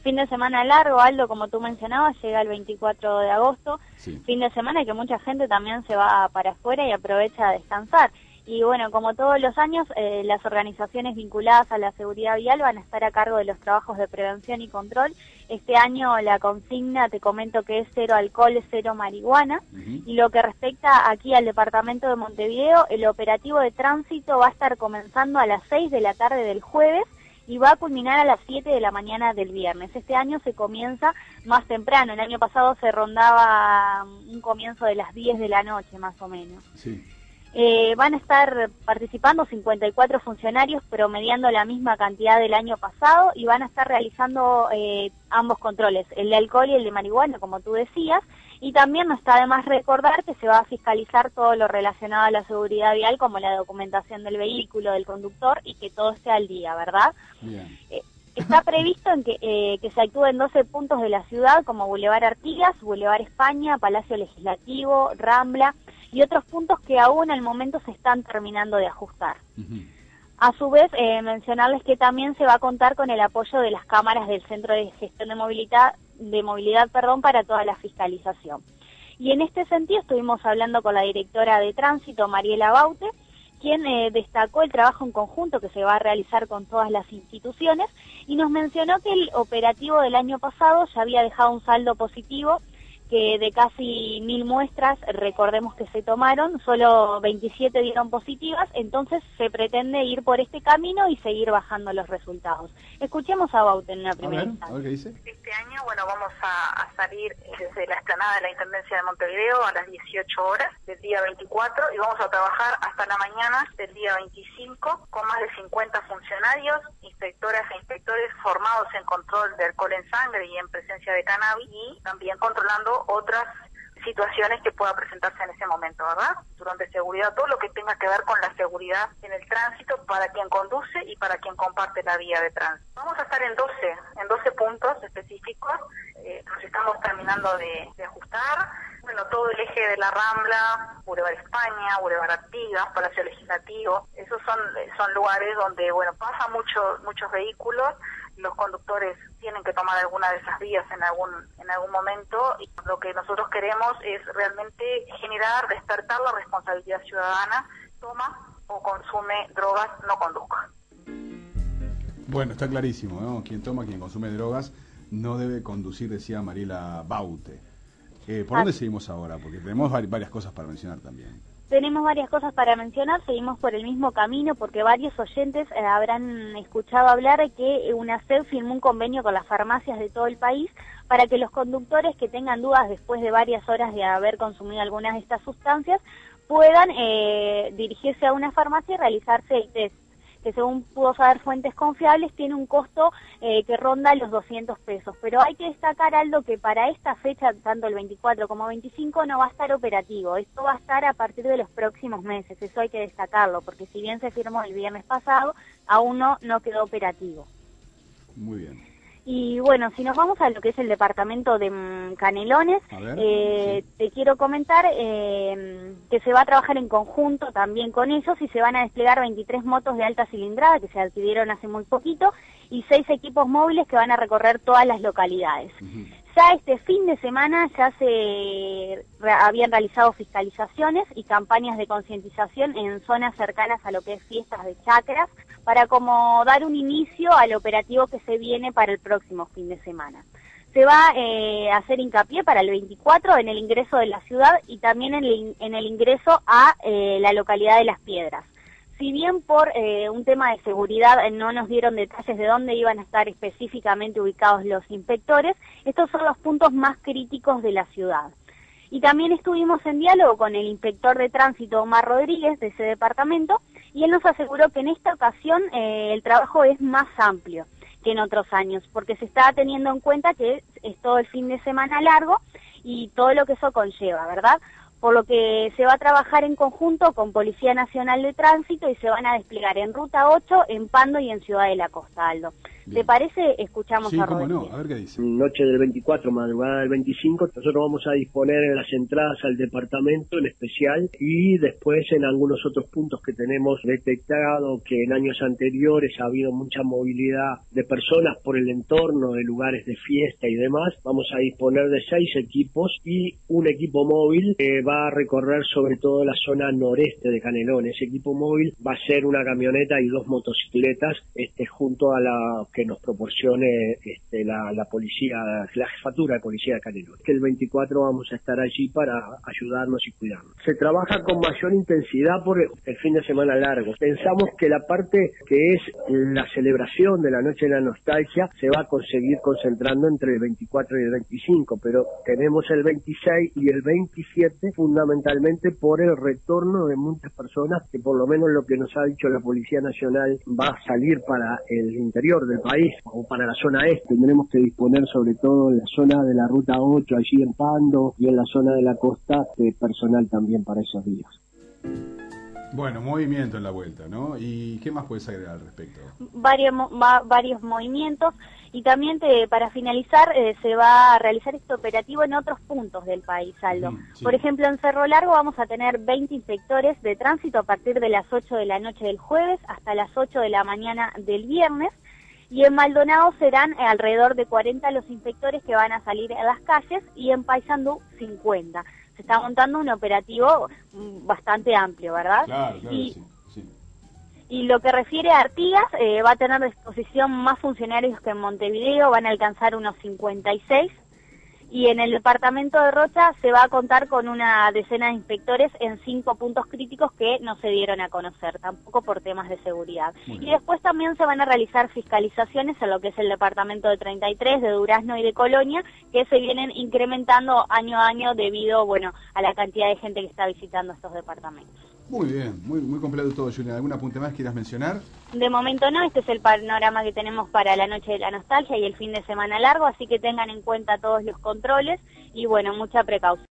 Fin de semana largo, Aldo, como tú mencionabas, llega el 24 de agosto, sí. Fin de semana que mucha gente también se va para afuera y aprovecha a descansar. Y bueno, como todos los años, las organizaciones vinculadas a la seguridad vial van a estar a cargo de los trabajos de prevención y control. Este año la consigna, te comento que es 0 alcohol, 0 marihuana. Y lo que respecta aquí al departamento de Montevideo, el operativo de tránsito va a estar comenzando a las 6 de la tarde del jueves y va a culminar a las 7 de la mañana del viernes. Este año se comienza más temprano, el año pasado se rondaba un comienzo de las 10 de la noche más o menos. Sí. Van a estar participando 54 funcionarios promediando la misma cantidad del año pasado y van a estar realizando ambos controles, el de alcohol y el de marihuana, como tú decías, y también no está de más recordar que se va a fiscalizar todo lo relacionado a la seguridad vial, como la documentación del vehículo, del conductor, y que todo esté al día, ¿verdad? Bien. Está previsto en que se actúe en 12 puntos de la ciudad, como Boulevard Artigas, Boulevard España, Palacio Legislativo, Rambla, y otros puntos que aún al momento se están terminando de ajustar. A su vez, mencionarles que también se va a contar con el apoyo de las cámaras del Centro de Gestión de Movilidad, para toda la fiscalización. Y en este sentido estuvimos hablando con la directora de Tránsito, Mariela Baute, quien destacó el trabajo en conjunto que se va a realizar con todas las instituciones y nos mencionó que el operativo del año pasado ya había dejado un saldo positivo, que de casi 1000 muestras, recordemos que se tomaron, solo 27 dieron positivas, entonces se pretende ir por este camino y seguir bajando los resultados. Escuchemos a Baute en una primera instancia. A ver qué dice. Este año, vamos a salir desde la explanada de la Intendencia de Montevideo a las 18 horas del día 24 y vamos a trabajar hasta la mañana del día 25 con más de 50 funcionarios, inspectoras e inspectores formados en control de alcohol en sangre y en presencia de cannabis y también controlando otras situaciones que pueda presentarse en ese momento, ¿verdad? Durante seguridad, todo lo que tenga que ver con la seguridad en el tránsito para quien conduce y para quien comparte la vía de tránsito. Vamos a estar en 12 puntos específicos, nos estamos terminando de ajustar. Bueno, todo el eje de la Rambla, Boulevard España, Boulevard Artigas, Palacio Legislativo, esos son lugares donde, pasan muchos vehículos, los conductores tienen que tomar alguna de esas vías en algún momento y lo que nosotros queremos es realmente despertar la responsabilidad ciudadana, toma o consume drogas, no conduzca. Bueno, está clarísimo, ¿no? Quien toma, quien consume drogas no debe conducir, decía Mariela Baute. ¿Por dónde seguimos ahora? Porque tenemos varias cosas para mencionar también. Tenemos varias cosas para mencionar, seguimos por el mismo camino porque varios oyentes habrán escuchado hablar de que UNACEF firmó un convenio con las farmacias de todo el país para que los conductores que tengan dudas después de varias horas de haber consumido algunas de estas sustancias puedan dirigirse a una farmacia y realizarse el test, que según pudo saber fuentes confiables tiene un costo que ronda los 200 pesos. Pero hay que destacar, Aldo, que para esta fecha, tanto el 24 como 25, no va a estar operativo. Esto va a estar a partir de los próximos meses, eso hay que destacarlo, porque si bien se firmó el viernes pasado, aún no quedó operativo. Muy bien. Y bueno, si nos vamos a lo que es el departamento de Canelones, sí. Te quiero comentar que se va a trabajar en conjunto también con ellos y se van a desplegar 23 motos de alta cilindrada que se adquirieron hace muy poquito y 6 equipos móviles que van a recorrer todas las localidades. Ya este fin de semana ya se habían realizado fiscalizaciones y campañas de concientización en zonas cercanas a lo que es fiestas de chacras para como dar un inicio al operativo que se viene para el próximo fin de semana. Se va a hacer hincapié para el 24 en el ingreso de la ciudad y también en el ingreso a la localidad de Las Piedras. Si bien por un tema de seguridad no nos dieron detalles de dónde iban a estar específicamente ubicados los inspectores, estos son los puntos más críticos de la ciudad. Y también estuvimos en diálogo con el inspector de tránsito Omar Rodríguez de ese departamento y él nos aseguró que en esta ocasión el trabajo es más amplio que en otros años, porque se está teniendo en cuenta que es todo el fin de semana largo y todo lo que eso conlleva, ¿verdad? Por lo que se va a trabajar en conjunto con Policía Nacional de Tránsito y se van a desplegar en Ruta 8, en Pando y en Ciudad de la Costa, Aldo. Bien. ¿Te parece? Escuchamos Sí, a cómo Rodríguez. no, a ver qué dice. Noche del 24, madrugada del 25, nosotros vamos a disponer en las entradas al departamento en especial y después en algunos otros puntos que tenemos detectado que en años anteriores ha habido mucha movilidad de personas por el entorno de lugares de fiesta y demás. Vamos a disponer de 6 equipos y un equipo móvil que va a recorrer sobre todo la zona noreste de Canelones. Ese equipo móvil va a ser una camioneta y 2 motocicletas junto a la que nos proporcione la policía, la jefatura de policía de Canelones. Que el 24 vamos a estar allí para ayudarnos y cuidarnos. Se trabaja con mayor intensidad por el fin de semana largo. Pensamos que la parte que es la celebración de la Noche de la Nostalgia se va a conseguir concentrando entre el 24 y el 25, pero tenemos el 26 y el 27 fundamentalmente por el retorno de muchas personas que por lo menos lo que nos ha dicho la Policía Nacional va a salir para el interior del país o para la zona este. Tendremos que disponer sobre todo en la zona de la Ruta 8, allí en Pando, y en la zona de la costa, de personal también para esos días. Bueno, movimiento en la vuelta, ¿no? ¿Y qué más puedes agregar al respecto? Varios movimientos y también para finalizar se va a realizar este operativo en otros puntos del país, Aldo. Sí. Por ejemplo, en Cerro Largo vamos a tener 20 inspectores de tránsito a partir de las 8 de la noche del jueves hasta las 8 de la mañana del viernes. Y en Maldonado serán alrededor de 40 los inspectores que van a salir a las calles y en Paysandú 50. Se está montando un operativo bastante amplio, ¿verdad? Claro, y, sí. Y lo que refiere a Artigas, va a tener a disposición más funcionarios que en Montevideo, van a alcanzar unos 56. Y en el departamento de Rocha se va a contar con una decena de inspectores en 5 puntos críticos que no se dieron a conocer, tampoco por temas de seguridad. Y después también se van a realizar fiscalizaciones en lo que es el departamento de 33, de Durazno y de Colonia, que se vienen incrementando año a año debido, a la cantidad de gente que está visitando estos departamentos. Muy bien, muy completo todo, Julia. ¿Algún apunte más quieras mencionar? De momento no, este es el panorama que tenemos para la Noche de la Nostalgia y el fin de semana largo, así que tengan en cuenta todos los controles y mucha precaución.